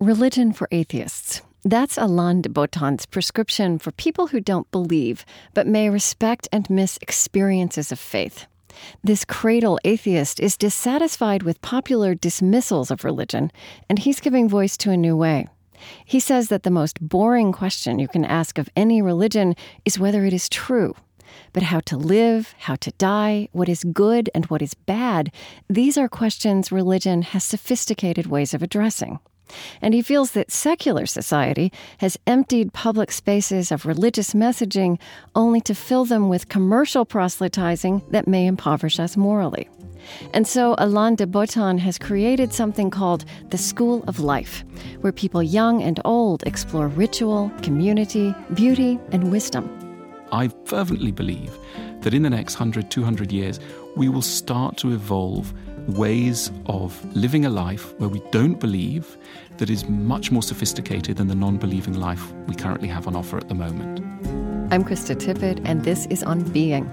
Religion for Atheists. That's Alain de Botton's prescription for people who don't believe, but may respect and miss experiences of faith. This cradle atheist is dissatisfied with popular dismissals of religion, and he's giving voice to a new way. He says that the most boring question you can ask of any religion is whether it is true. But how to live, how to die, what is good and what is bad, these are questions religion has sophisticated ways of addressing. And he feels that secular society has emptied public spaces of religious messaging only to fill them with commercial proselytizing that may impoverish us morally. And so Alain de Botton has created something called the School of Life, where people young and old explore ritual, community, beauty, and wisdom. I fervently believe that in the next 100, 200 years, we will start to evolve ways of living a life where we don't believe, that is much more sophisticated than the non-believing life we currently have on offer at the moment. I'm Krista Tippett, and this is On Being.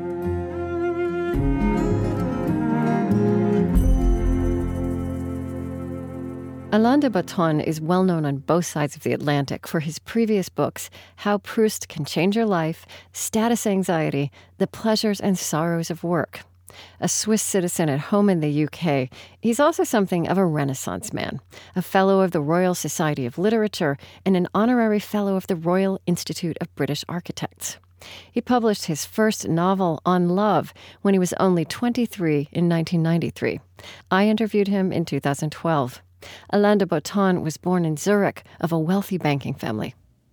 Alain de Botton is well known on both sides of the Atlantic for his previous books, How Proust Can Change Your Life, Status Anxiety, The Pleasures and Sorrows of Work. A Swiss citizen at home in the UK, he's also something of a Renaissance man, a Fellow of the Royal Society of Literature and an Honorary Fellow of the Royal Institute of British Architects. He published his first novel, On Love, when he was only 23 in 1993. I interviewed him in 2012. Alain de Botton was born in Zurich of a wealthy banking family.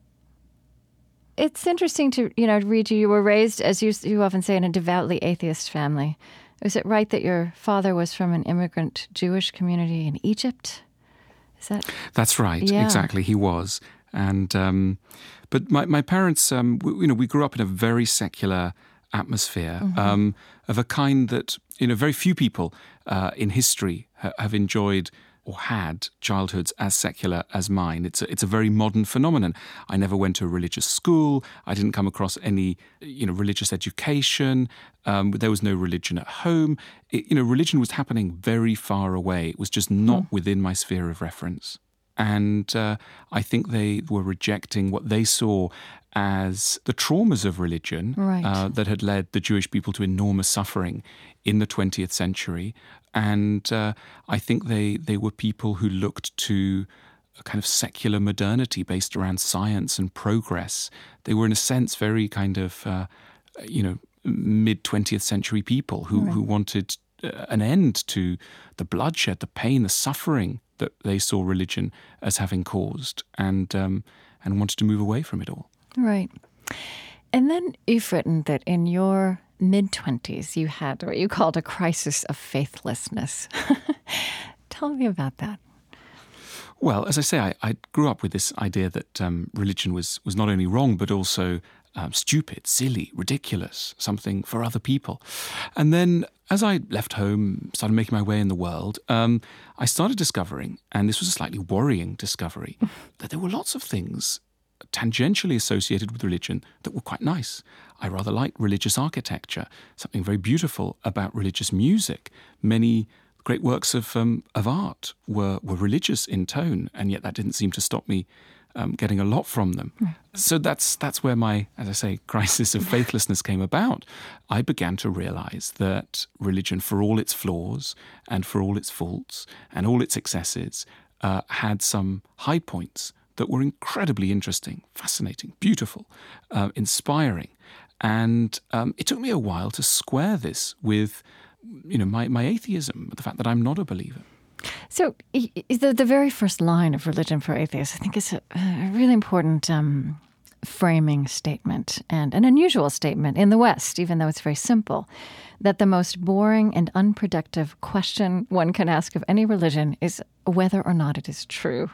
It's interesting to, read you. You were raised, as you often say, in a devoutly atheist family. Is it right that your father was from an immigrant Jewish community in Egypt? Is that? That's right. Yeah. Exactly. He was. And but my parents, we grew up in a very secular atmosphere, of a kind that, very few people in history have enjoyed or had childhoods as secular as mine. It's a very modern phenomenon. I never went to a religious school. I didn't come across any, religious education. There was no religion at home. Religion was happening very far away. It was just not within my sphere of reference. And I think they were rejecting what they saw as the traumas of religion that had led the Jewish people to enormous suffering in the 20th century. And I think they were people who looked to a kind of secular modernity based around science and progress. They were, in a sense, very kind of, mid-20th century people who wanted an end to the bloodshed, the pain, the suffering that they saw religion as having caused, and wanted to move away from it all. Right. And then you've written that in your mid-20s, you had what you called a crisis of faithlessness. Tell me about that. Well, as I say, I grew up with this idea that religion was not only wrong, but also stupid, silly, ridiculous, something for other people. And then as I left home, started making my way in the world, I started discovering, and this was a slightly worrying discovery, that there were lots of things tangentially associated with religion that were quite nice. I rather liked religious architecture, something very beautiful about religious music. Many great works of art were religious in tone, and yet that didn't seem to stop me getting a lot from them. So that's where my, as I say, crisis of faithlessness came about. I began to realize that religion, for all its flaws and for all its faults and all its excesses, had some high points that were incredibly interesting, fascinating, beautiful, inspiring. And it took me a while to square this with, my atheism, the fact that I'm not a believer. So the very first line of Religion for Atheists, I think, is a really important framing statement and an unusual statement in the West, even though it's very simple, that the most boring and unproductive question one can ask of any religion is whether or not it is true.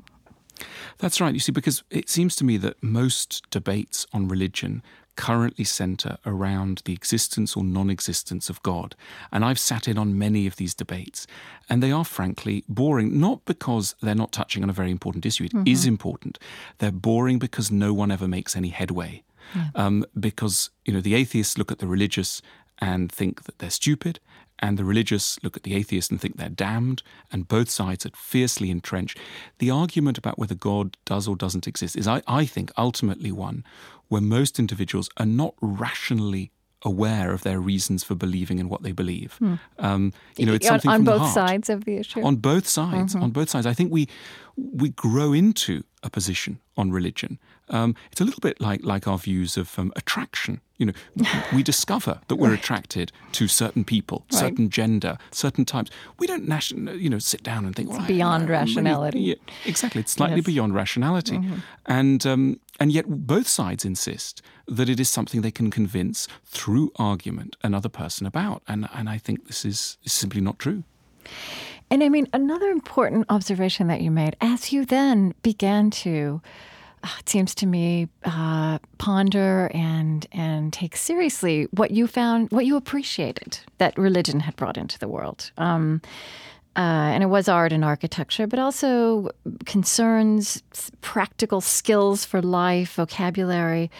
That's right. You see, because it seems to me that most debates on religion currently center around the existence or non-existence of God. And I've sat in on many of these debates, and they are frankly boring, not because they're not touching on a very important issue. It is important. They're boring because no one ever makes any headway. Because, the atheists look at the religious and think that they're stupid, and the religious look at the atheist and think they're damned, and both sides are fiercely entrenched. The argument about whether God does or doesn't exist is, I think, ultimately one where most individuals are not rationally aware of their reasons for believing in what they believe. It's something on from the both heart. sides of the issue. On both sides. On both sides. I think we grow into a position on religion. It's a little bit like our views of attraction. We discover that we're attracted to certain people, certain gender, certain types. We don't sit down and think, it's beyond rationality. Yeah, exactly. It's slightly beyond rationality. And yet both sides insist that it is something they can convince through argument another person about. And I think this is simply not true. And I mean, another important observation that you made, as you then began to, it seems to me, ponder and take seriously what you found, what you appreciated that religion had brought into the world. And it was art and architecture, but also concerns, practical skills for life, vocabulary.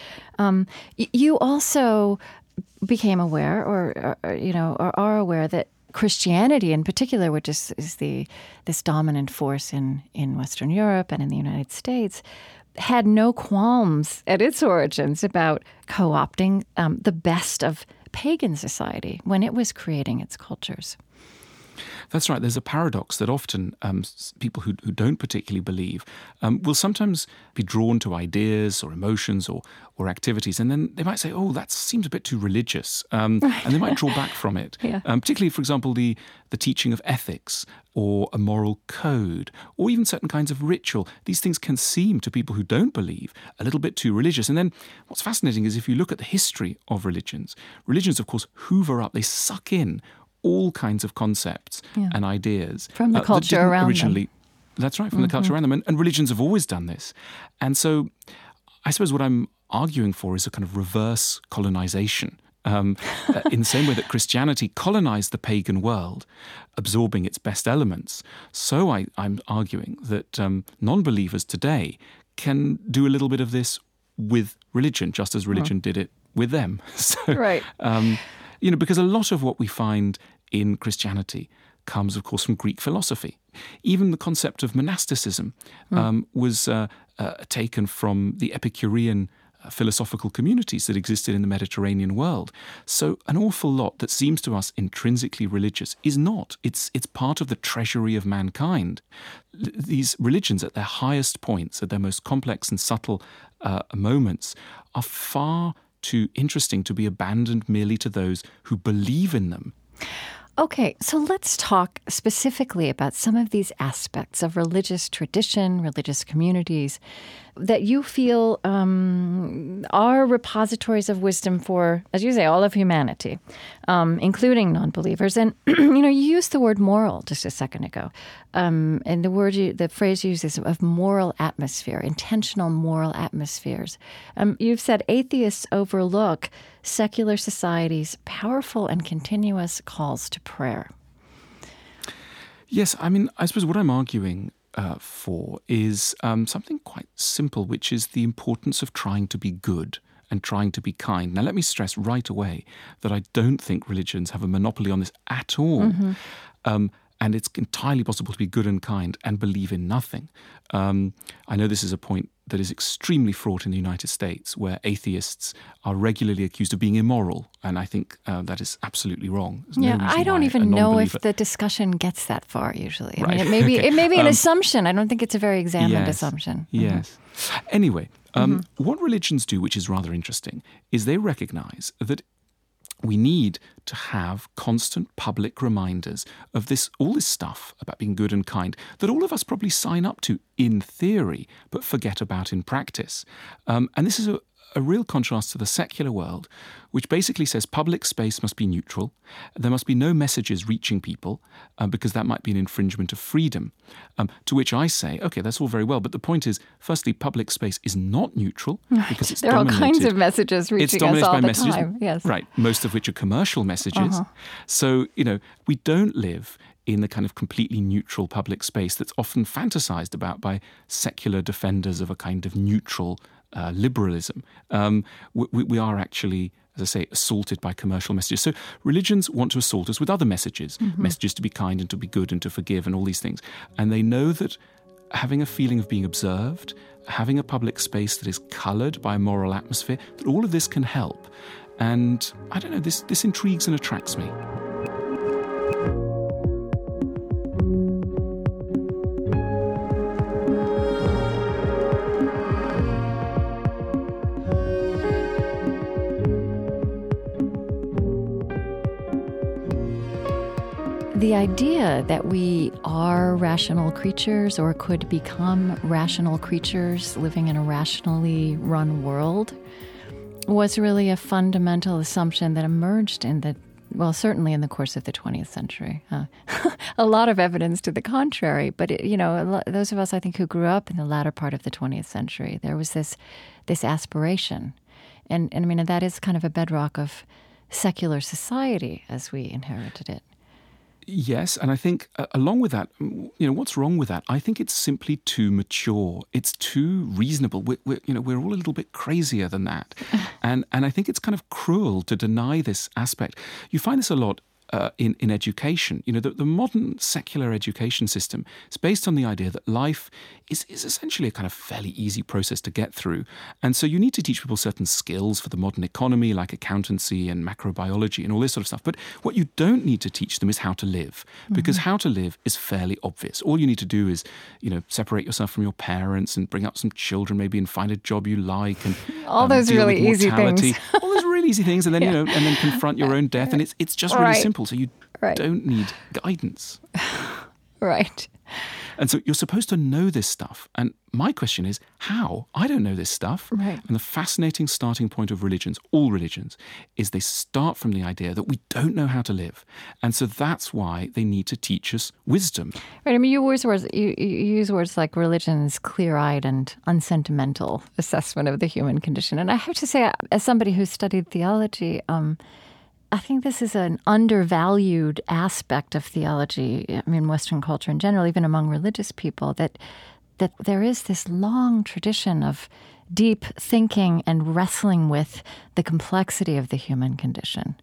You also became aware, or are aware that Christianity, in particular, which is this dominant force in Western Europe and in the United States, had no qualms at its origins about co-opting the best of pagan society when it was creating its cultures. That's right. There's a paradox that often people who don't particularly believe will sometimes be drawn to ideas or emotions or activities, and then they might say, oh, that seems a bit too religious, and they might draw back from it. Yeah. Particularly, for example, the teaching of ethics or a moral code or even certain kinds of ritual. These things can seem to people who don't believe a little bit too religious. And then what's fascinating is if you look at the history of religions, of course, hoover up, they suck in all kinds of concepts and ideas. From the culture around them. That's right, from the culture around them. And religions have always done this. And so I suppose what I'm arguing for is a kind of reverse colonization. In the same way that Christianity colonized the pagan world, absorbing its best elements, so I'm arguing that non-believers today can do a little bit of this with religion, just as religion did it with them. So, right. Because a lot of what we find in Christianity comes, of course, from Greek philosophy. Even the concept of monasticism was taken from the Epicurean philosophical communities that existed in the Mediterranean world. So an awful lot that seems to us intrinsically religious is not. It's part of the treasury of mankind. These religions at their highest points, at their most complex and subtle moments, are far too interesting to be abandoned merely to those who believe in them. Okay, so let's talk specifically about some of these aspects of religious tradition, religious communities that you feel are repositories of wisdom for, as you say, all of humanity, including non-believers. And you used the word moral just a second ago, and the phrase used is of moral atmosphere, intentional moral atmospheres. You've said atheists overlook secular society's powerful and continuous calls to prayer. Yes, I mean, I suppose what I'm arguing for is something quite simple, which is the importance of trying to be good and trying to be kind. Now, let me stress right away that I don't think religions have a monopoly on this at all. And it's entirely possible to be good and kind and believe in nothing. I know this is a point that is extremely fraught in the United States, where atheists are regularly accused of being immoral, and I think that is absolutely wrong. I don't even know if the discussion gets that far usually. Right. I mean, it may be an assumption. I don't think it's a very examined assumption. Yes. Anyway, what religions do, which is rather interesting, is they recognize that we need to have constant public reminders of all this stuff about being good and kind that all of us probably sign up to in theory, but forget about in practice. And this is a real contrast to the secular world, which basically says public space must be neutral. There must be no messages reaching people, because that might be an infringement of freedom. To which I say, okay, that's all very well, but the point is, firstly, public space is not neutral because it's there are all kinds of messages reaching us all the time. Yes. Right, most of which are commercial messages. So, we don't live in the kind of completely neutral public space that's often fantasized about by secular defenders of a kind of neutral liberalism. We are actually as I say, assaulted by commercial messages. So religions want to assault us with other messages, messages to be kind and to be good and to forgive and all these things. And they know that having a feeling of being observed, having a public space that is coloured by a moral atmosphere, that all of this can help. And I don't know, this intrigues and attracts me. The idea that we are rational creatures or could become rational creatures living in a rationally run world was really a fundamental assumption that emerged certainly in the course of the 20th century. A lot of evidence to the contrary, but those of us, I think, who grew up in the latter part of the 20th century, there was this aspiration. And I mean, that is kind of a bedrock of secular society as we inherited it. Yes, and I think along with that, what's wrong with that? I think it's simply too mature. It's too reasonable. We're all a little bit crazier than that, and I think it's kind of cruel to deny this aspect. You find this a lot in education. The modern secular education system is based on the idea that life is essentially a kind of fairly easy process to get through. And so you need to teach people certain skills for the modern economy, like accountancy and macrobiology and all this sort of stuff. But what you don't need to teach them is how to live, because how to live is fairly obvious. All you need to do is, separate yourself from your parents and bring up some children maybe and find a job you like and all those really easy things. All those really easy things, and then and then confront your own death, and it's just really simple. So you don't need guidance. Right. And so you're supposed to know this stuff. And my question is, how? I don't know this stuff. Right. And the fascinating starting point of religions, all religions, is they start from the idea that we don't know how to live. And so that's why they need to teach us wisdom. Right. I mean, you use words like religion's clear-eyed and unsentimental assessment of the human condition. And I have to say, as somebody who studied theology, I think this is an undervalued aspect of theology, I mean, Western culture in general, even among religious people, that there is this long tradition of deep thinking and wrestling with the complexity of the human condition,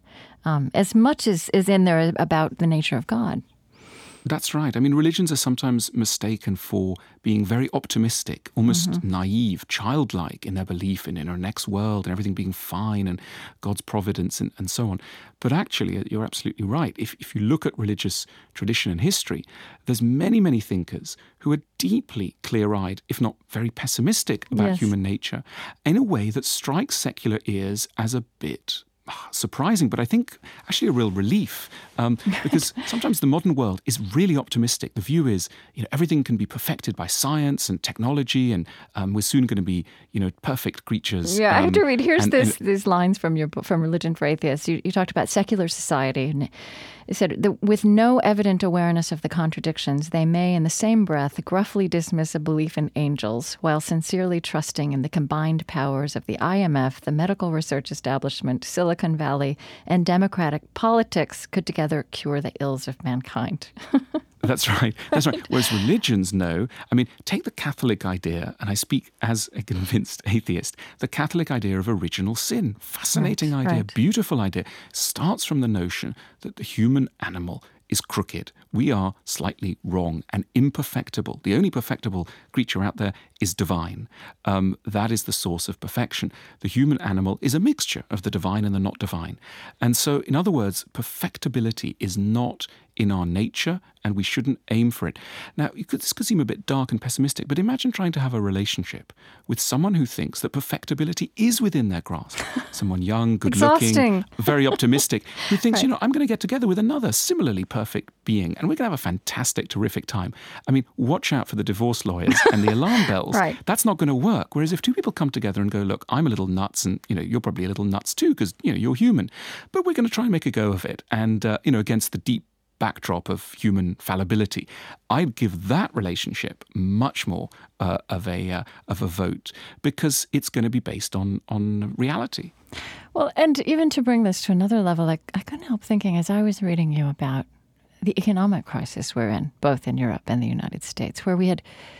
as much as is in there about the nature of God. That's right. I mean, religions are sometimes mistaken for being very optimistic, almost naive, childlike in their belief in our next world and everything being fine and God's providence and so on. But actually, you're absolutely right. If you look at religious tradition and history, there's many, many thinkers who are deeply clear-eyed, if not very pessimistic about human nature, in a way that strikes secular ears as a bit surprising, but I think actually a real relief, because sometimes the modern world is really optimistic. The view is, everything can be perfected by science and technology, and we're soon going to be, perfect creatures. Yeah, I have to read. Here's these lines from your book, from Religion for Atheists. You talked about secular society, and it said, with no evident awareness of the contradictions, they may, in the same breath, gruffly dismiss a belief in angels, while sincerely trusting in the combined powers of the IMF, the medical research establishment, Silicon Valley, and democratic politics could together cure the ills of mankind. That's right. That's right. Whereas religions know, I mean, take the Catholic idea, and I speak as a convinced atheist, the Catholic idea of original sin. Fascinating idea, beautiful idea. Starts from the notion that the human animal is crooked. We are slightly wrong and imperfectible. The only perfectible creature out there is divine. That is the source of perfection. The human animal is a mixture of the divine and the not divine. And so, in other words, perfectibility is not in our nature, and we shouldn't aim for it. Now, this could seem a bit dark and pessimistic, but imagine trying to have a relationship with someone who thinks that perfectibility is within their grasp. Someone young, good-looking, very optimistic, who thinks, I'm going to get together with another similarly perfect being, and we're going to have a fantastic, terrific time. I mean, watch out for the divorce lawyers and the alarm bells. Right. That's not going to work. Whereas if two people come together and go, look, I'm a little nuts, and you're probably a little nuts too, because you're human, but we're going to try and make a go of it, and against the deep backdrop of human fallibility, I'd give that relationship much more of a vote, because it's going to be based on reality. Well, and even to bring this to another level, I couldn't help thinking as I was reading you about the economic crisis we're in, both in Europe and the United States, where we had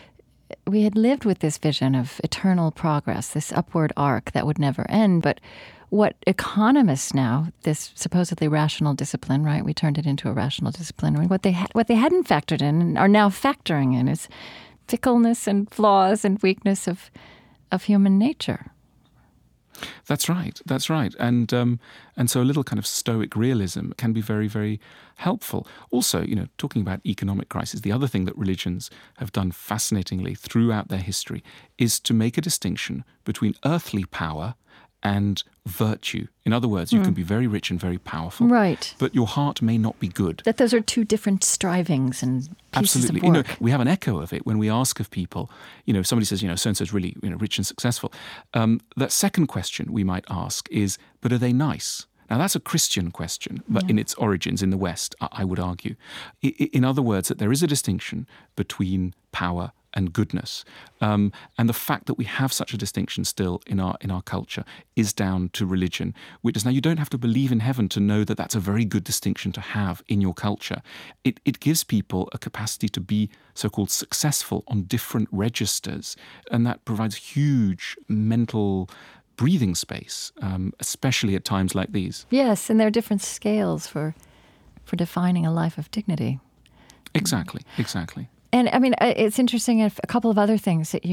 we had lived with this vision of eternal progress, this upward arc that would never end. But what economists now, this supposedly rational discipline, right? We turned it into a rational discipline. I mean, what they hadn't factored in and are now factoring in is fickleness and flaws and weakness of human nature. That's right. That's right. And so a little kind of stoic realism can be very, very helpful. Also, talking about economic crisis, the other thing that religions have done fascinatingly throughout their history is to make a distinction between earthly power and virtue. In other words, you can be very rich and very powerful, right? But your heart may not be good. That those are two different strivings and pieces Absolutely. of work. We have an echo of it when we ask of people, if somebody says, so-and-so's really rich and successful. That second question we might ask is, but are they nice? Now, that's a Christian question, but in its origins in the West, I would argue. In other words, that there is a distinction between power and goodness. And the fact that we have such a distinction still in our culture is down to religion. Now, you don't have to believe in heaven to know that that's a very good distinction to have in your culture. It gives people a capacity to be so-called successful on different registers, and that provides huge mental breathing space, especially at times like these. Yes, and there are different scales for defining a life of dignity. Exactly. And I mean, it's interesting, a couple of other things that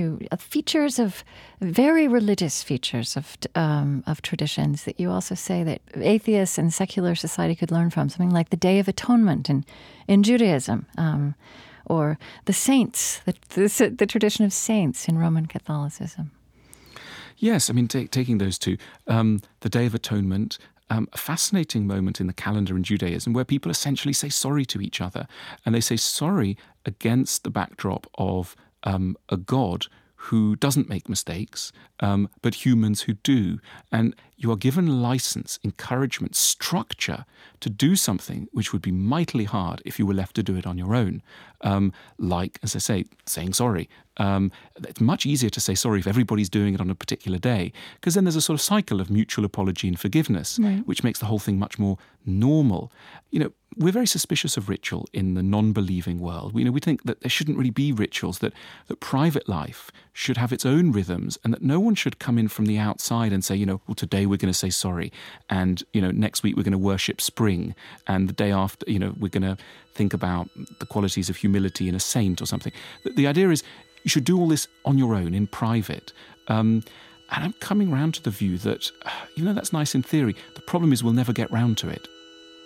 very religious features of traditions that you also say that atheists and secular society could learn from, something like the Day of Atonement in Judaism, or the saints, the tradition of saints in Roman Catholicism. Yes, I mean, taking those two, the Day of Atonement, a fascinating moment in the calendar in Judaism where people essentially say sorry to each other. And they say sorry against the backdrop of a God who doesn't make mistakes, but humans who do. And you are given license, encouragement, structure to do something which would be mightily hard if you were left to do it on your own. Like, as I say, saying sorry. It's much easier to say sorry if everybody's doing it on a particular day, because then there's a sort of cycle of mutual apology and forgiveness, which makes the whole thing much more normal. We're very suspicious of ritual in the non-believing world. We think that there shouldn't really be rituals, that private life should have its own rhythms, and that no one should come in from the outside and say, well, today we're going to say sorry, and, next week we're going to worship spring, and the day after, we're going to think about the qualities of humility in a saint or something. The idea is you should do all this on your own, in private. And I'm coming round to the view that, even though that's nice in theory, the problem is we'll never get round to it.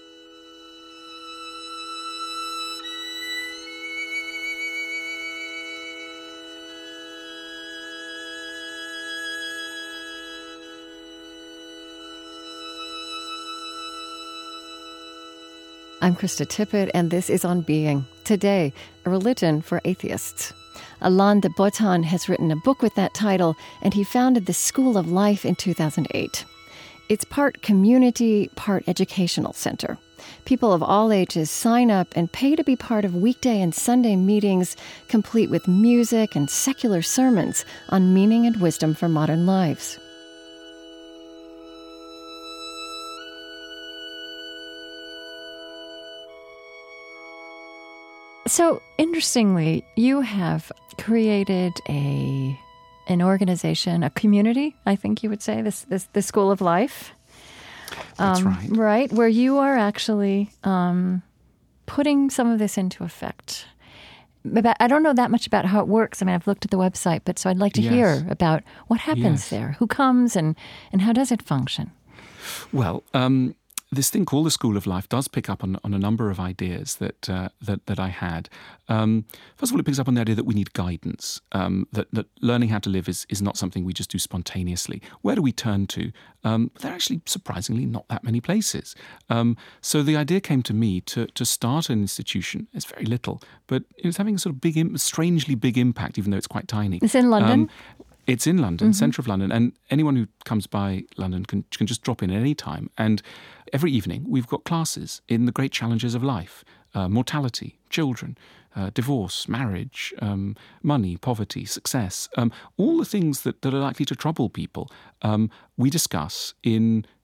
I'm Krista Tippett, and this is On Being. Today, a religion for atheists. Alain de Botton has written a book with that title, and he founded the School of Life in 2008. It's part community, part educational center. People of all ages sign up and pay to be part of weekday and Sunday meetings, complete with music and secular sermons on meaning and wisdom for modern lives. So, interestingly, you have created an organization, a community, I think you would say, the School of Life. That's right. Right, where you are actually putting some of this into effect. I don't know that much about how it works. I mean, I've looked at the website, but so I'd like to hear about what happens there, who comes, and how does it function? Well, this thing called the School of Life does pick up on a number of ideas that I had. First of all, it picks up on the idea that we need guidance, that learning how to live is not something we just do spontaneously. Where do we turn to? There are actually surprisingly not that many places. So the idea came to me to start an institution. It's very little, but it's having a sort of strangely big impact, even though it's quite tiny. It's in London? It's in London, centre of London, and anyone who comes by London can just drop in at any time. And every evening we've got classes in the great challenges of life, mortality, children, divorce, marriage, money, poverty, success, all the things that are likely to trouble people, we discuss in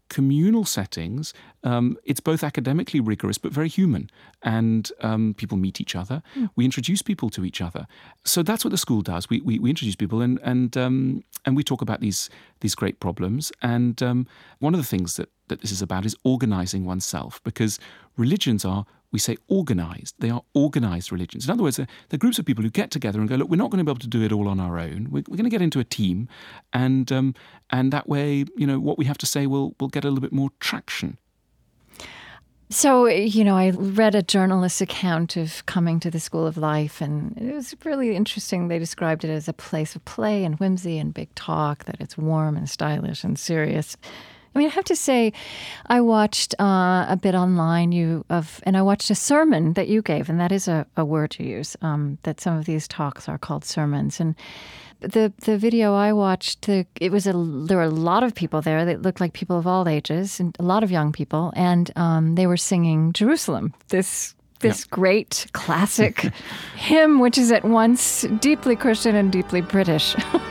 communal settings, it's both academically rigorous but very human. And people meet each other. We introduce people to each other. So that's what the school does. We introduce people and we talk about these great problems. And one of the things that this is about is organizing oneself, because religions are, we say, organized. They are organized religions. In other words, they're groups of people who get together and go, look, we're not going to be able to do it all on our own. We're going to get into a team, and that way, what we have to say will get a little bit more traction. So, I read a journalist's account of coming to the School of Life, and it was really interesting. They described it as a place of play and whimsy and big talk, that it's warm and stylish and serious. I mean, I have to say, I watched a bit online and I watched a sermon that you gave, and that is a word you use, that some of these talks are called sermons. And the video I watched, there were a lot of people there that looked like people of all ages, and a lot of young people, and they were singing Jerusalem, this great classic hymn, which is at once deeply Christian and deeply British.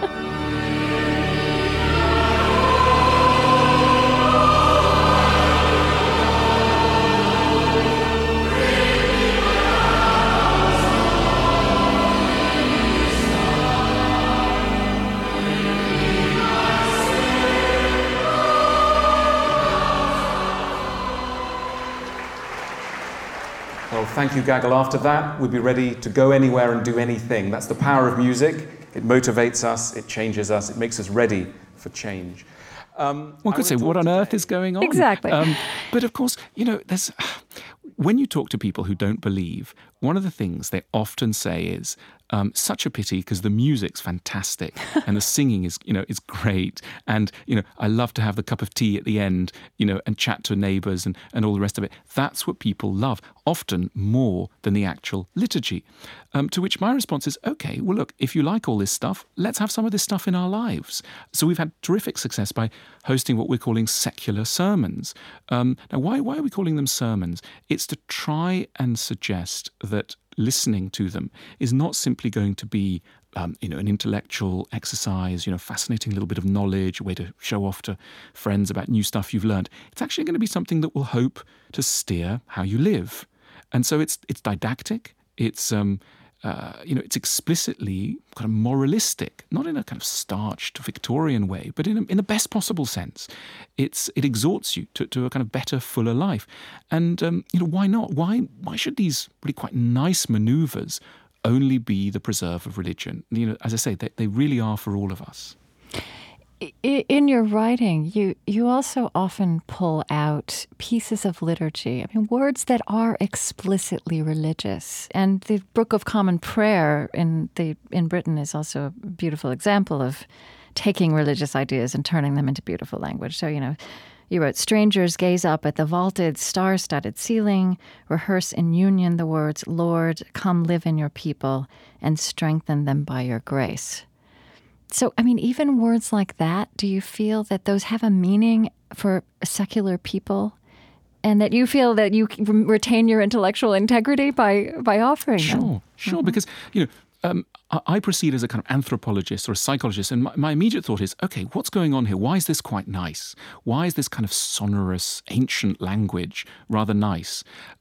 Thank you, Gagal. After that, we'll be ready to go anywhere and do anything. That's the power of music. It motivates us, it changes us, it makes us ready for change. One could say, what on earth is going on? Exactly. But of course, when you talk to people who don't believe, one of the things they often say is, such a pity because the music's fantastic and the singing is great, and I love to have the cup of tea at the end, and chat to neighbours and all the rest of it. That's what people love, often more than the actual liturgy. To which my response is, okay, well look, if you like all this stuff, let's have some of this stuff in our lives. So we've had terrific success by hosting what we're calling secular sermons. Now, why are we calling them sermons? It's to try and suggest that listening to them is not simply going to be an intellectual exercise, fascinating little bit of knowledge, a way to show off to friends about new stuff you've learned. It's actually going to be something that will hope to steer how you live. And so it's didactic, it's explicitly kind of moralistic, not in a kind of starched Victorian way, but in the best possible sense. It exhorts you to a kind of better, fuller life. And, why not? Why should these really quite nice manoeuvres only be the preserve of religion? As I say, they really are for all of us. In your writing, you also often pull out pieces of liturgy. I mean, words that are explicitly religious. And the Book of Common Prayer in Britain is also a beautiful example of taking religious ideas and turning them into beautiful language. So, you wrote, strangers gaze up at the vaulted, star-studded ceiling, rehearse in union the words, Lord, come live in your people and strengthen them by your grace. So, I mean, even words like that, do you feel that those have a meaning for secular people, and that you feel that you retain your intellectual integrity by offering them? Sure, because, I proceed as a kind of anthropologist or a psychologist, and my immediate thought is, okay, what's going on here? Why is this quite nice? Why is this kind of sonorous, ancient language rather nice?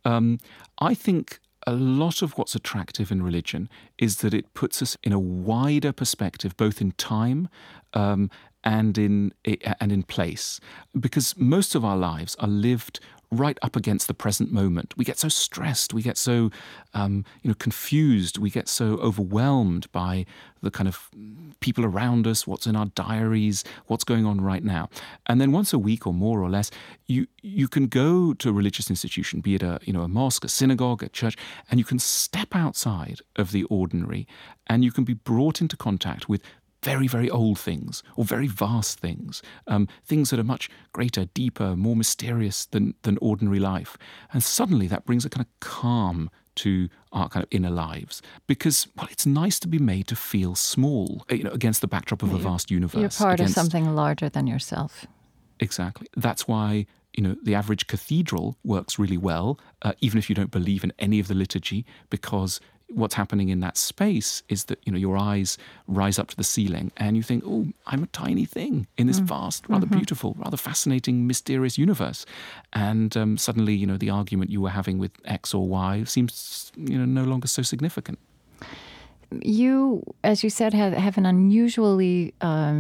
I think a lot of what's attractive in religion is that it puts us in a wider perspective, both in time and in place, because most of our lives are lived right up against the present moment. We get so stressed, we get so confused, we get so overwhelmed by the kind of people around us, what's in our diaries, what's going on right now. And then once a week or more or less, you can go to a religious institution, be it a mosque, a synagogue, a church, and you can step outside of the ordinary, and you can be brought into contact with very, very old things or very vast things, things that are much greater, deeper, more mysterious than ordinary life. And suddenly that brings a kind of calm to our kind of inner lives, because, well, it's nice to be made to feel small, against the backdrop of a vast universe. You're part of something larger than yourself. Exactly. That's why the average cathedral works really well, even if you don't believe in any of the liturgy, because what's happening in that space is that, your eyes rise up to the ceiling and you think, oh, I'm a tiny thing in this vast, rather beautiful, rather fascinating, mysterious universe. And suddenly, the argument you were having with X or Y seems, no longer so significant. You, as you said, have an unusually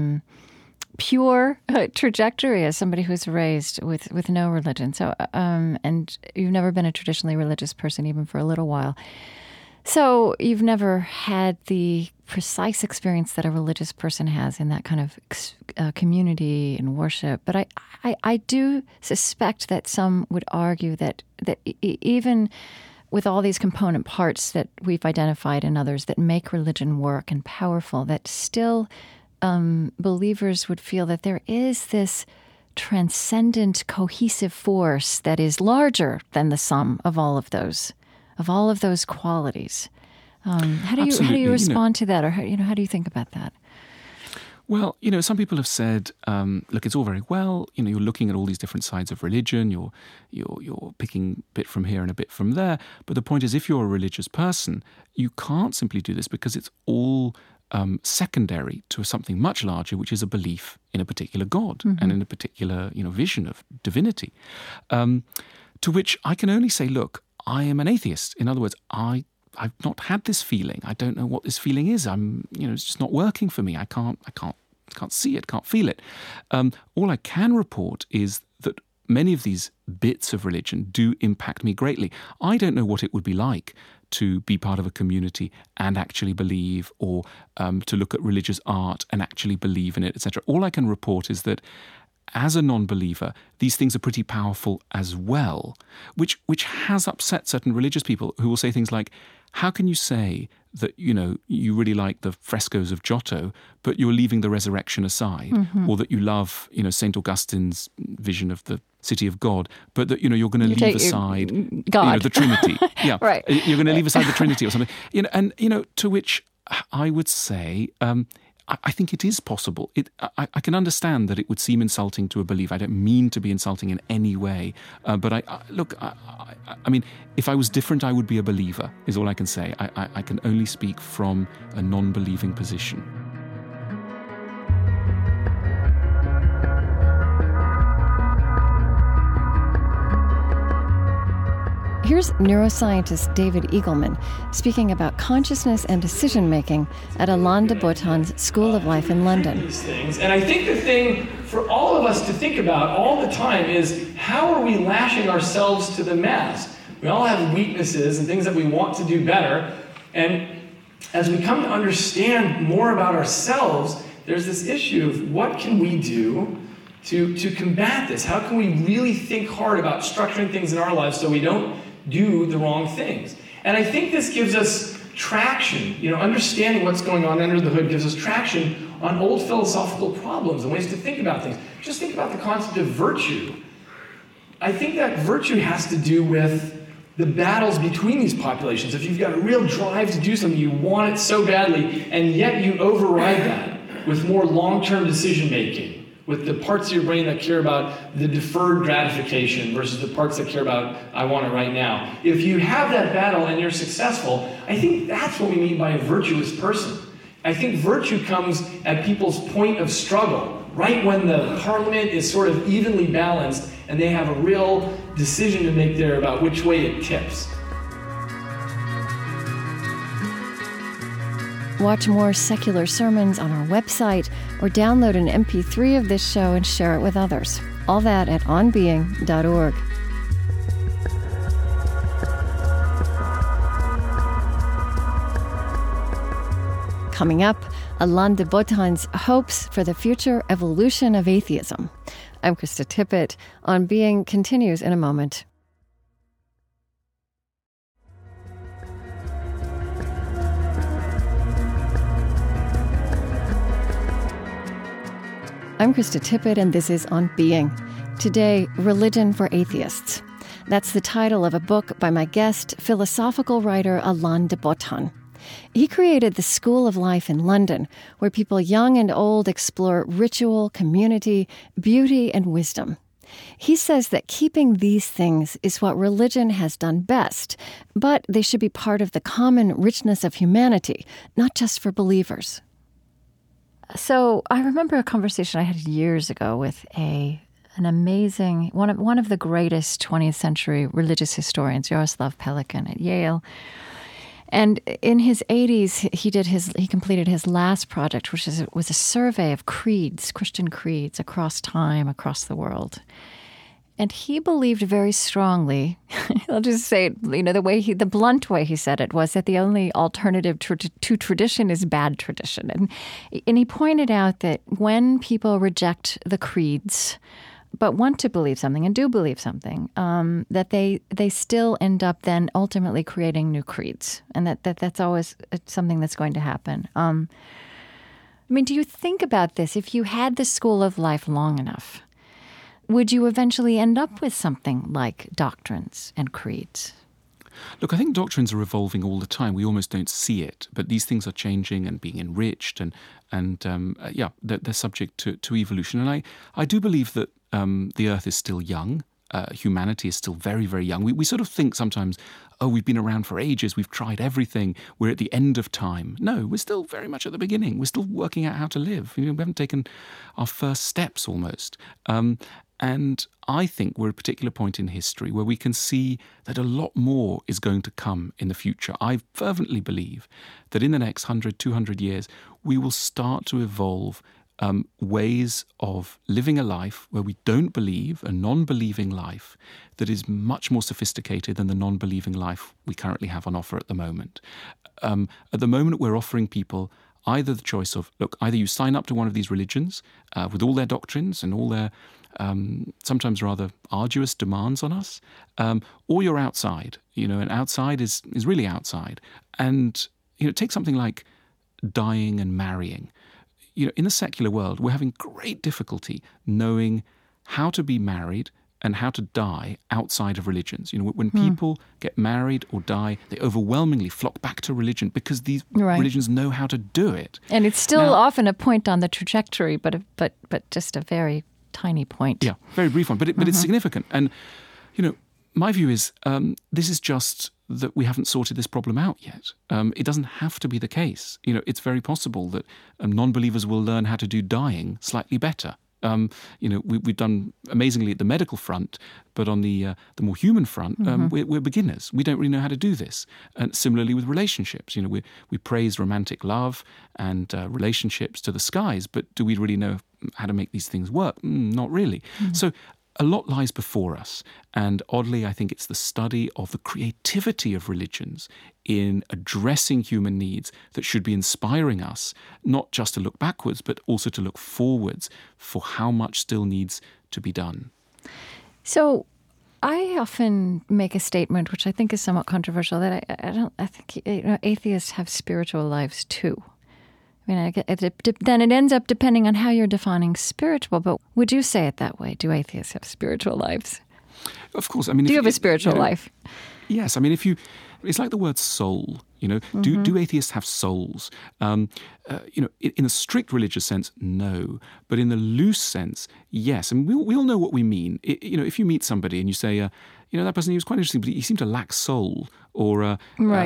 pure trajectory as somebody who's raised with no religion. So, and you've never been a traditionally religious person, even for a little while. So you've never had the precise experience that a religious person has in that kind of community and worship. But I do suspect that some would argue that even with all these component parts that we've identified and others that make religion work and powerful, that still believers would feel that there is this transcendent, cohesive force that is larger than the sum of all of those qualities. How do you respond to that, or how do you think about that? Well, some people have said, look, it's all very well. You're looking at all these different sides of religion. You're picking a bit from here and a bit from there. But the point is, if you're a religious person, you can't simply do this because it's all secondary to something much larger, which is a belief in a particular God and in a particular vision of divinity. To which I can only say, look, I am an atheist. In other words, I've not had this feeling. I don't know what this feeling is. It's just not working for me. I can't see it, can't feel it. All I can report is that many of these bits of religion do impact me greatly. I don't know what it would be like to be part of a community and actually believe, or to look at religious art and actually believe in it, etc. All I can report is that as a non-believer, these things are pretty powerful as well, which has upset certain religious people who will say things like, how can you say that, you really like the frescoes of Giotto, but you're leaving the resurrection aside, or that you love, St. Augustine's vision of the city of God, but that, you're going to leave aside God. The Trinity. Yeah, right. You're going to leave aside the Trinity or something. And to which I would say, I think it is possible. I can understand that it would seem insulting to a believer. I don't mean to be insulting in any way. But I mean, if I was different, I would be a believer, is all I can say. I can only speak from a non-believing position. Here's neuroscientist David Eagleman speaking about consciousness and decision-making at Alain de Botton's School of Life in London. These things. And I think the thing for all of us to think about all the time is, how are we lashing ourselves to the mast? We all have weaknesses and things that we want to do better. And as we come to understand more about ourselves, there's this issue of what can we do to combat this? How can we really think hard about structuring things in our lives so we don't do the wrong things? And I think this gives us traction. Understanding what's going on under the hood gives us traction on old philosophical problems and ways to think about things. Just think about the concept of virtue. I think that virtue has to do with the battles between these populations. If you've got a real drive to do something, you want it so badly, and yet you override that with more long-term decision-making, with the parts of your brain that care about the deferred gratification versus the parts that care about, I want it right now. If you have that battle and you're successful, I think that's what we mean by a virtuous person. I think virtue comes at people's point of struggle, right when the parliament is sort of evenly balanced and they have a real decision to make there about which way it tips. Watch more secular sermons on our website, or download an MP3 of this show and share it with others. All that at onbeing.org. Coming up, Alain de Botton's hopes for the future evolution of atheism. I'm Krista Tippett. On Being continues in a moment. I'm Krista Tippett, and this is On Being. Today, Religion for Atheists. That's the title of a book by my guest, philosophical writer Alain de Botton. He created the School of Life in London, where people young and old explore ritual, community, beauty, and wisdom. He says that keeping these things is what religion has done best, but they should be part of the common richness of humanity, not just for believers. So I remember a conversation I had years ago with an amazing, one of the greatest 20th century religious historians, Jaroslav Pelikan at Yale. And in his 80s, he completed his last project, which was a survey of creeds, Christian creeds, across time, across the world. And he believed very strongly, I'll just say it, the blunt way he said it was that the only alternative to tradition is bad tradition. And he pointed out that when people reject the creeds, but want to believe something and do believe something, that they still end up then ultimately creating new creeds, and that's always something that's going to happen. Do you think about this? If you had the school of life long enough, would you eventually end up with something like doctrines and creeds? Look, I think doctrines are evolving all the time. We almost don't see it, but these things are changing and being enriched, and they're subject to evolution. And I do believe that the Earth is still young. Humanity is still very, very young. We sort of think sometimes, we've been around for ages, we've tried everything, we're at the end of time. No, we're still very much at the beginning. We're still working out how to live. We haven't taken our first steps almost. And I think we're at a particular point in history where we can see that a lot more is going to come in the future. I fervently believe that in the next 100, 200 years, we will start to evolve ways of living a life where we don't believe, a non-believing life that is much more sophisticated than the non-believing life we currently have on offer at the moment. At the moment, we're offering people either the choice of, look, either you sign up to one of these religions with all their doctrines and all their sometimes rather arduous demands on us, or you're outside, and outside is really outside. And, take something like dying and marrying. In the secular world, we're having great difficulty knowing how to be married and how to die outside of religions. When people get married or die, they overwhelmingly flock back to religion because these religions know how to do it. And it's still often a point on the trajectory, but just a very tiny point. Yeah, very brief one, but it's significant. And, my view is this is just that we haven't sorted this problem out yet. It doesn't have to be the case. It's very possible that non-believers will learn how to do dying slightly better. We've done amazingly at the medical front, but on the more human front, we're beginners. We don't really know how to do this. And similarly with relationships, we praise romantic love and relationships to the skies, but do we really know how to make these things work? Not really. So a lot lies before us, and oddly, I think it's the study of the creativity of religions in addressing human needs that should be inspiring us, not just to look backwards, but also to look forwards for how much still needs to be done. So I often make a statement, which I think is somewhat controversial, that I think atheists have spiritual lives too. Then it ends up depending on how you're defining spiritual. But would you say it that way? Do atheists have spiritual lives? Of course. Do you have a spiritual life? Yes. It's like the word soul. Do atheists have souls? In a strict religious sense, no. But in the loose sense, yes. And we all know what we mean. If you meet somebody and you say, that person, he was quite interesting, but he seemed to lack soul. Or,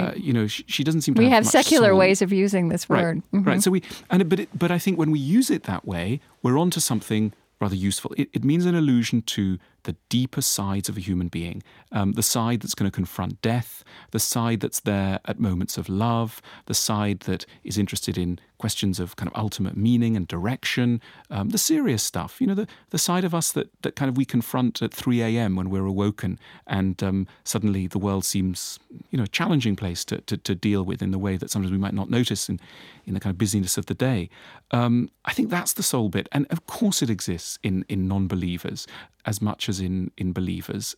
she doesn't seem to have much soul. We have secular ways of using this word. Right. Right. So but I think when we use it that way, we're onto something rather useful. It means an allusion to the deeper sides of a human being, the side that's going to confront death, the side that's there at moments of love, the side that is interested in questions of kind of ultimate meaning and direction, the serious stuff, the side of us that kind of we confront at 3 a.m. when we're awoken and suddenly the world seems, a challenging place to deal with in the way that sometimes we might not notice in the kind of busyness of the day. I think that's the soul bit. And of course it exists in non-believers as much as in believers.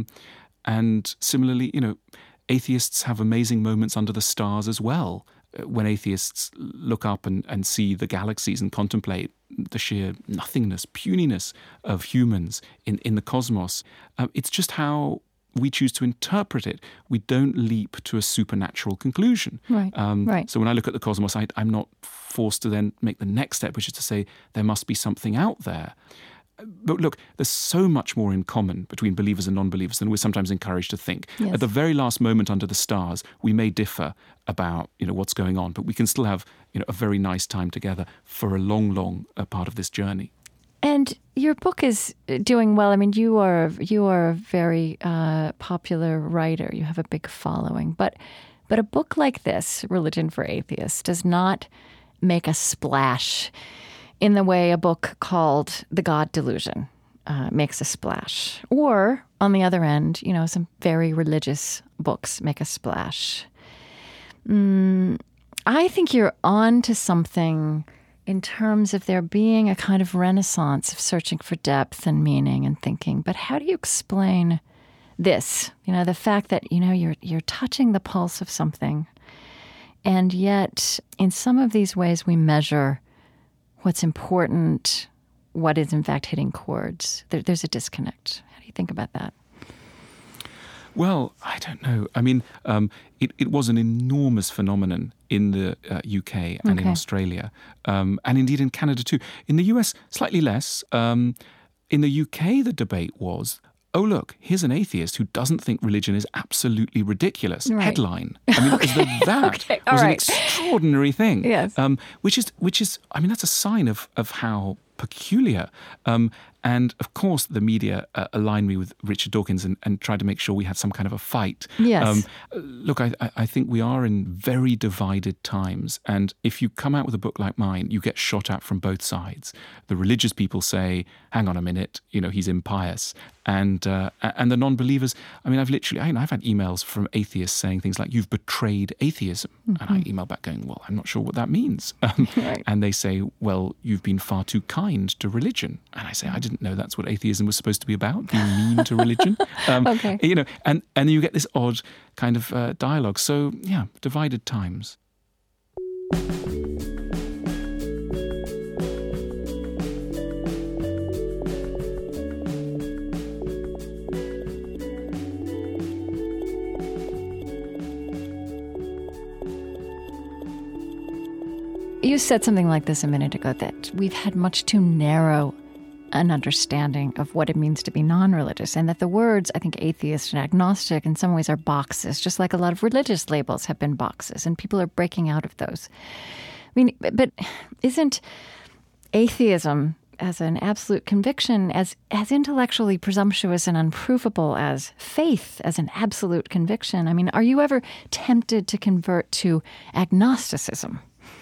And similarly, atheists have amazing moments under the stars as well. When atheists look up and see the galaxies and contemplate the sheer nothingness, puniness of humans in the cosmos, it's just how we choose to interpret it. We don't leap to a supernatural conclusion. Right. So when I look at the cosmos, I'm not forced to then make the next step, which is to say there must be something out there. But look, there's so much more in common between believers and non-believers than we're sometimes encouraged to think. Yes. At the very last moment under the stars, we may differ about what's going on, but we can still have a very nice time together for a long, long part of this journey. And your book is doing well. I mean, you are a very popular writer. You have a big following. But a book like this, Religion for Atheists, does not make a splash in the way a book called The God Delusion makes a splash. Or, on the other end, some very religious books make a splash. I think you're on to something in terms of there being a kind of renaissance of searching for depth and meaning and thinking. But how do you explain this? The fact that, you're touching the pulse of something, and yet in some of these ways we measure what's important, what is in fact hitting chords. There's a disconnect. How do you think about that? Well, I don't know. I mean, it was an enormous phenomenon in the UK and in Australia, and indeed in Canada too. In the US, slightly less. In the UK, the debate was, oh, look, here's an atheist who doesn't think religion is absolutely ridiculous. Right. Headline. I mean, as though that was an extraordinary thing. Yes. Which is, I mean, that's a sign of how peculiar. And of course, the media aligned me with Richard Dawkins and tried to make sure we had some kind of a fight. Yes. Look, I think we are in very divided times. And if you come out with a book like mine, you get shot at from both sides. The religious people say, hang on a minute, he's impious. And the non-believers, I mean, I've had emails from atheists saying things like, you've betrayed atheism. Mm-hmm. And I email back going, well, I'm not sure what that means. Right. And they say, well, you've been far too kind to religion. And I say, I didn't know that's what atheism was supposed to be about, being mean to religion. Okay. And then you get this odd kind of dialogue. So, yeah, divided times. You said something like this a minute ago, that we've had much too narrow an understanding of what it means to be non-religious, and that the words, I think, atheist and agnostic in some ways are boxes, just like a lot of religious labels have been boxes, and people are breaking out of those. I mean, but isn't atheism as an absolute conviction as intellectually presumptuous and unprovable as faith as an absolute conviction? I mean, are you ever tempted to convert to agnosticism?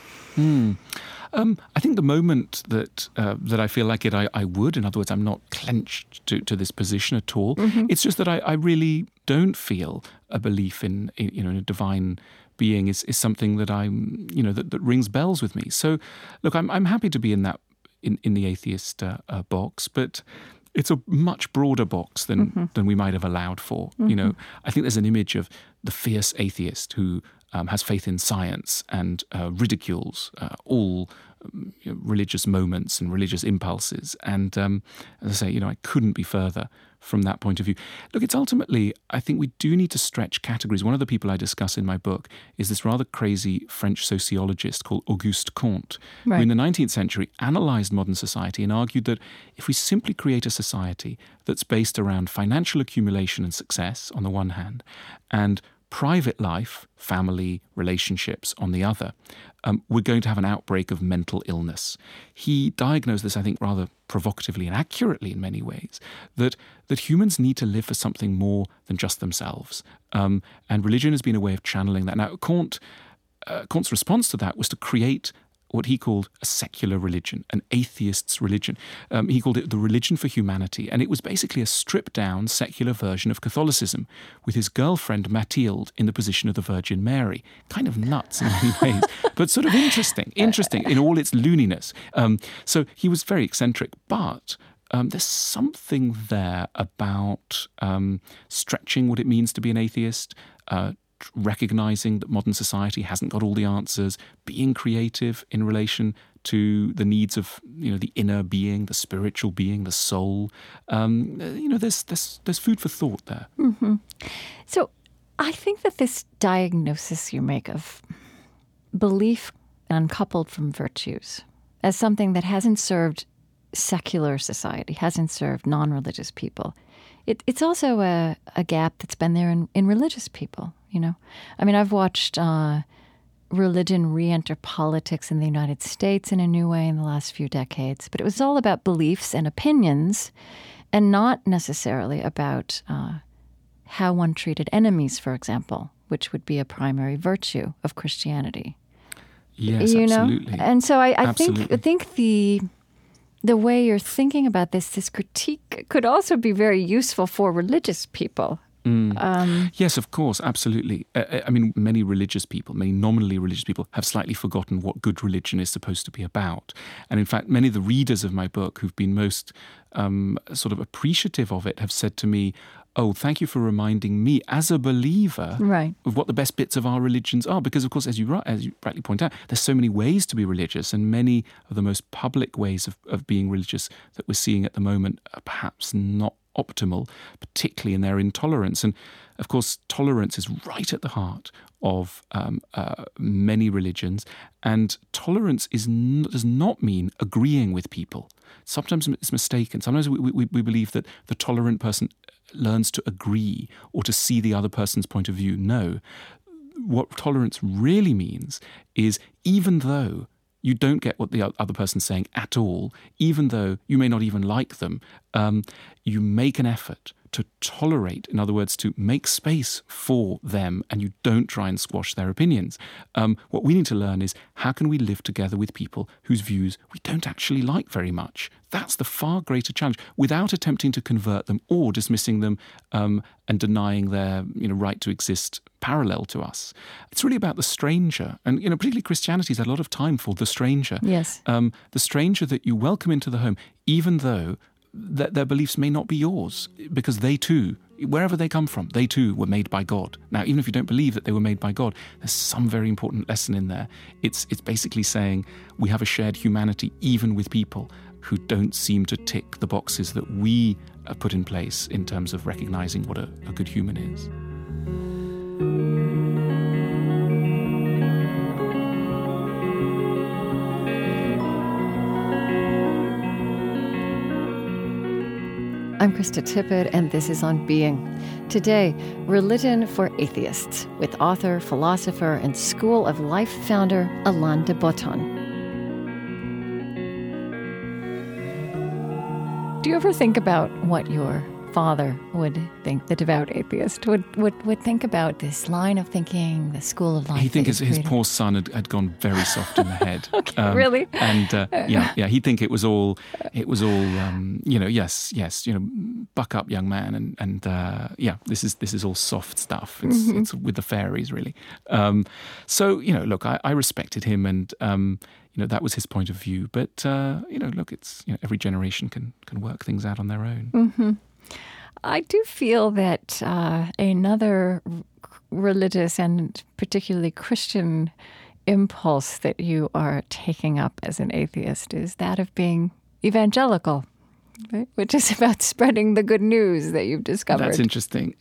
I think the moment that I feel like it, I would. In other words, I'm not clenched to this position at all. Mm-hmm. It's just that I really don't feel a belief in a divine being is something that I'm that rings bells with me. So, look, I'm happy to be in that in the atheist box, but it's a much broader box than we might have allowed for. Mm-hmm. I think there's an image of the fierce atheist who has faith in science and ridicules all religious moments and religious impulses. And as I say, I couldn't be further from that point of view. Look, it's ultimately, I think we do need to stretch categories. One of the people I discuss in my book is this rather crazy French sociologist called Auguste Comte, right, who in the 19th century analysed modern society and argued that if we simply create a society that's based around financial accumulation and success on the one hand, and private life, family, relationships on the other, we're going to have an outbreak of mental illness. He diagnosed this, I think, rather provocatively and accurately in many ways, that humans need to live for something more than just themselves. And religion has been a way of channeling that. Now, Comte's response to that was to create what he called a secular religion, an atheist's religion. He called it the religion for humanity. And it was basically a stripped-down secular version of Catholicism, with his girlfriend Mathilde in the position of the Virgin Mary. Kind of nuts in many ways, but sort of interesting in all its looniness. So he was very eccentric, but there's something there about stretching what it means to be an atheist, recognizing that modern society hasn't got all the answers, being creative in relation to the needs of the inner being, the spiritual being, the soul. There's food for thought there. Mm-hmm. So I think that this diagnosis you make of belief uncoupled from virtues as something that hasn't served secular society, hasn't served non-religious people. It's also a gap that's been there in religious people, you know. I mean, I've watched religion re-enter politics in the United States in a new way in the last few decades, but it was all about beliefs and opinions and not necessarily about how one treated enemies, for example, which would be a primary virtue of Christianity. Yes, you absolutely. know? And so I Absolutely. think the way you're thinking about this critique could also be very useful for religious people. Yes, of course, absolutely. I mean, many religious people, many nominally religious people, have slightly forgotten what good religion is supposed to be about. And in fact, many of the readers of my book who've been most sort of appreciative of it have said to me, "Oh, thank you for reminding me as a believer of what the best bits of our religions are." Because, of course, as you rightly point out, there's so many ways to be religious, and many of the most public ways of being religious that we're seeing at the moment are perhaps not optimal, particularly in their intolerance. And of course, tolerance is right at the heart of many religions. And tolerance does not mean agreeing with people. Sometimes it's mistaken. Sometimes we believe that the tolerant person learns to agree or to see the other person's point of view. No. What tolerance really means is, even though you don't get what the other person's saying at all, even though you may not even like them, you make an effort to tolerate, in other words, to make space for them, and you don't try and squash their opinions. What we need to learn is, how can we live together with people whose views we don't actually like very much? That's the far greater challenge, without attempting to convert them or dismissing them and denying their right to exist parallel to us. It's really about the stranger. And particularly Christianity's had a lot of time for the stranger. Yes. The stranger that you welcome into the home, even though their beliefs may not be yours, because they too, wherever they come from, they too were made by God. Now, even if you don't believe that they were made by God, there's some very important lesson in there. It's basically saying we have a shared humanity even with people who don't seem to tick the boxes that we put in place in terms of recognizing what a good human is. I'm Krista Tippett, and this is On Being. Today, Religion for Atheists, with author, philosopher, and School of Life founder Alain de Botton. Do you ever think about what your father would think, the devout atheist, would think about this line of thinking, the school of life? He'd think his poor son had gone very soft in the head. Okay, really? And he'd think it was all, yes, buck up, young man, and this is all soft stuff. It's with the fairies, really. So look, I respected him, and that was his point of view. But look, it's every generation can work things out on their own. Mm-hmm. I do feel that another religious and particularly Christian impulse that you are taking up as an atheist is that of being evangelical, right? Which is about spreading the good news that you've discovered. That's interesting.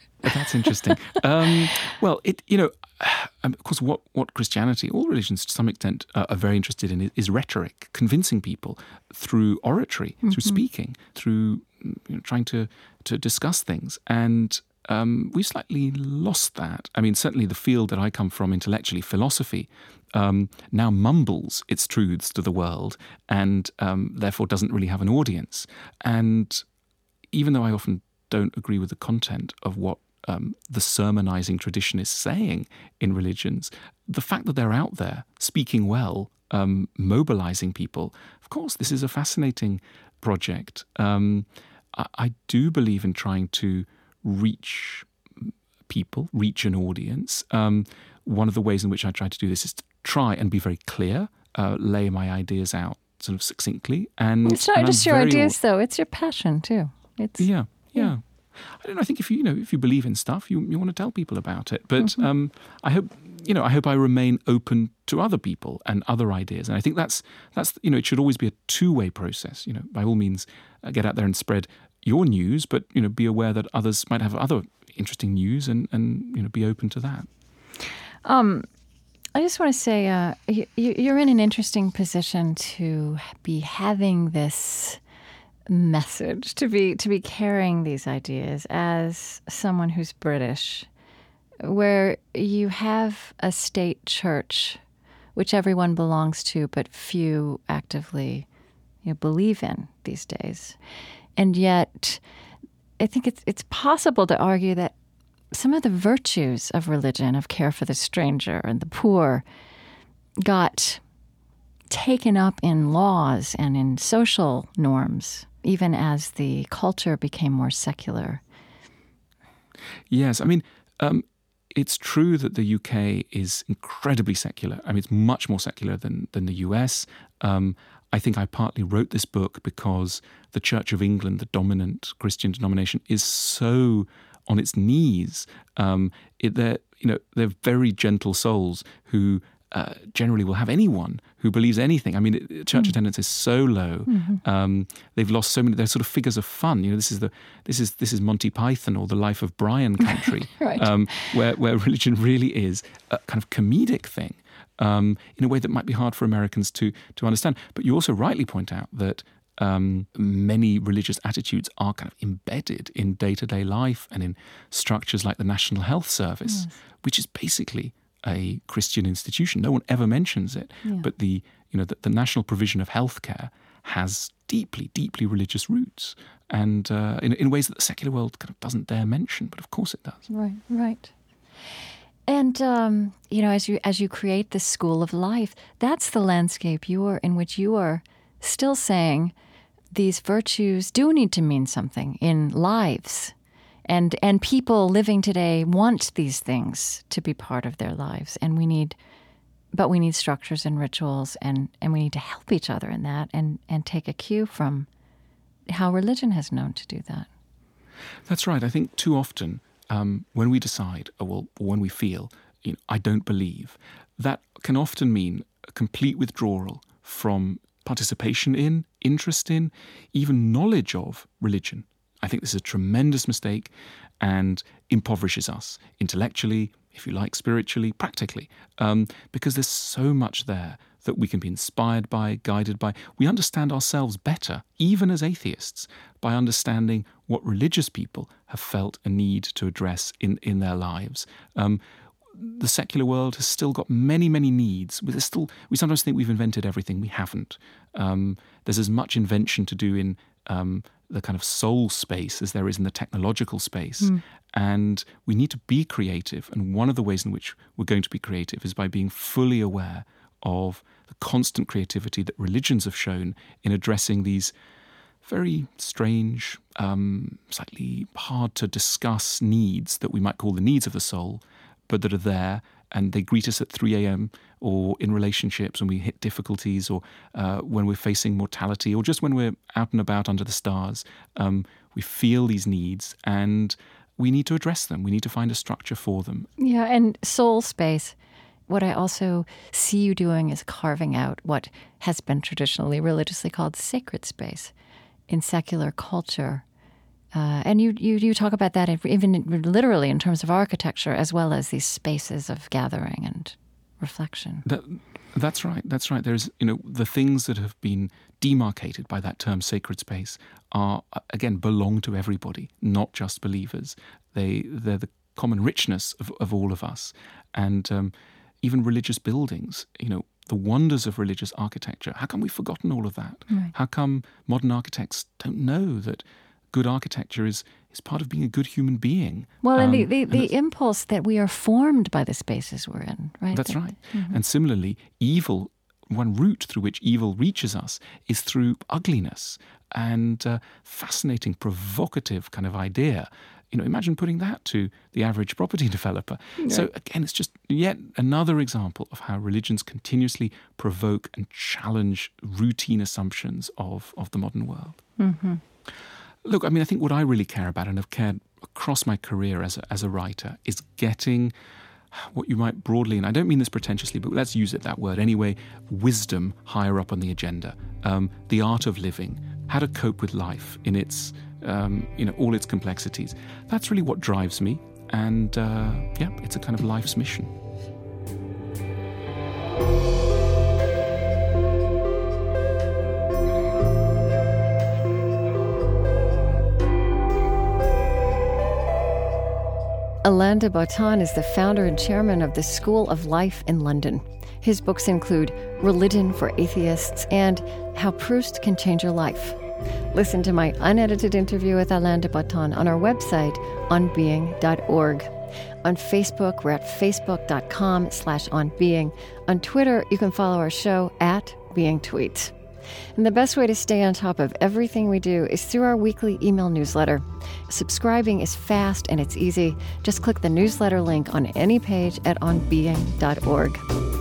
Well, of course, what Christianity, all religions to some extent, are very interested in is rhetoric, convincing people through oratory, through speaking, through trying to discuss things. And we slightly lost that. I mean, certainly the field that I come from intellectually, philosophy, now mumbles its truths to the world and therefore doesn't really have an audience. And even though I often don't agree with the content of what the sermonizing tradition is saying in religions, the fact that they're out there speaking well, mobilizing people, of course, this is a fascinating project. I do believe in trying to reach people, reach an audience. One of the ways in which I try to do this is to try and be very clear, lay my ideas out sort of succinctly. And it's not just your ideas, though; it's your passion too. Yeah. I don't know. I think if you believe in stuff, you want to tell people about it. But I hope I remain open to other people and other ideas. And I think that's it should always be a two-way process. By all means, get out there and spread your news, but be aware that others might have other interesting news, and be open to that. I just want to say you're in an interesting position to be having this message to be carrying these ideas as someone who's British, where you have a state church which everyone belongs to, but few actively believe in these days. And yet, I think it's possible to argue that some of the virtues of religion, of care for the stranger and the poor, got taken up in laws and in social norms, even as the culture became more secular. Yes, I mean, it's true that the UK is incredibly secular. I mean, it's much more secular than the US. I think I partly wrote this book because the Church of England, the dominant Christian denomination, is so on its knees. They're very gentle souls who generally will have anyone who believes anything. I mean, church attendance is so low. Mm-hmm. They've lost so many. They're sort of figures of fun. This is Monty Python or the Life of Brian country, right. Where religion really is a kind of comedic thing. In a way that might be hard for Americans to understand. But you also rightly point out that many religious attitudes are kind of embedded in day-to-day life and in structures like the National Health Service, which is basically a Christian institution. No one ever mentions it, but the national provision of healthcare has deeply, deeply religious roots, and in ways that the secular world kind of doesn't dare mention. But of course it does. Right. And as you create this school of life, that's the landscape in which you are still saying these virtues do need to mean something in lives, and people living today want these things to be part of their lives, and we need structures and rituals, and we need to help each other in that, and take a cue from how religion has known to do that. That's right. I think too often, when we decide, or when we feel, I don't believe, that can often mean a complete withdrawal from participation in, interest in, even knowledge of religion. I think this is a tremendous mistake and impoverishes us intellectually, if you like, spiritually, practically, because there's so much there that we can be inspired by, guided by. We understand ourselves better, even as atheists, by understanding what religious people have felt a need to address in their lives. The secular world has still got many, many needs. We sometimes think we've invented everything. We haven't. There's as much invention to do in the kind of soul space as there is in the technological space. And we need to be creative. And one of the ways in which we're going to be creative is by being fully aware of the constant creativity that religions have shown in addressing these very strange, slightly hard to discuss needs that we might call the needs of the soul, but that are there, and they greet us at 3 a.m. or in relationships when we hit difficulties, or when we're facing mortality, or just when we're out and about under the stars. We feel these needs, and we need to address them. We need to find a structure for them. Yeah, and soul space. What I also see you doing is carving out what has been traditionally religiously called sacred space in secular culture. And you talk about that even literally in terms of architecture, as well as these spaces of gathering and reflection. That's right. There's, the things that have been demarcated by that term sacred space are, again, belong to everybody, not just believers. They're the common richness of all of us. And even religious buildings, the wonders of religious architecture. How come we've forgotten all of that? Right. How come modern architects don't know that good architecture is part of being a good human being? Well, and the impulse that we are formed by the spaces we're in, right? That's right. Mm-hmm. And similarly, evil, one route through which evil reaches us is through ugliness and fascinating, provocative kind of idea. Imagine putting that to the average property developer. Yeah. So again, it's just yet another example of how religions continuously provoke and challenge routine assumptions of the modern world. Mm-hmm. Look, I think what I really care about, and have cared across my career as a writer, is getting what you might broadly, and I don't mean this pretentiously, but let's use it that word anyway, wisdom higher up on the agenda. The art of living, how to cope with life in its, all its complexities. That's really what drives me, and it's a kind of life's mission. Alain de Botton is the founder and chairman of the School of Life in London. His books include Religion for Atheists and How Proust Can Change Your Life. Listen to my unedited interview with Alain de Botton on our website, onbeing.org. On Facebook, we're at facebook.com/onbeing. On Twitter, you can follow our show @BeingTweets. And the best way to stay on top of everything we do is through our weekly email newsletter. Subscribing is fast and it's easy. Just click the newsletter link on any page at onbeing.org.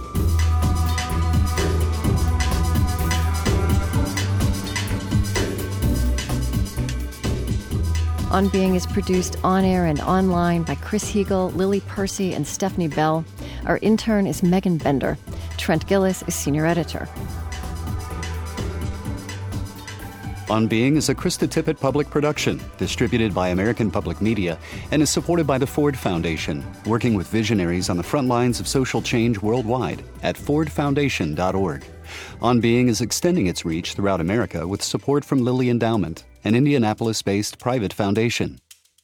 On Being is produced on air and online by Chris Heagle, Lily Percy, and Stephanie Bell. Our intern is Megan Bender. Trent Gillis is senior editor. On Being is a Krista Tippett public production, distributed by American Public Media, and is supported by the Ford Foundation, working with visionaries on the front lines of social change worldwide at fordfoundation.org. On Being is extending its reach throughout America with support from Lilly Endowment, an Indianapolis-based private foundation.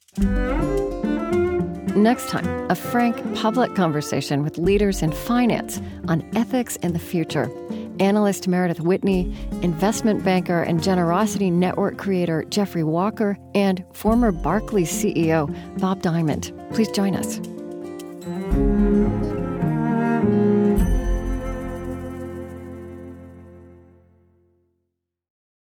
Next time, a frank public conversation with leaders in finance on ethics and the future. Analyst Meredith Whitney, investment banker and Generosity Network creator Jeffrey Walker, and former Barclays CEO Bob Diamond. Please join us.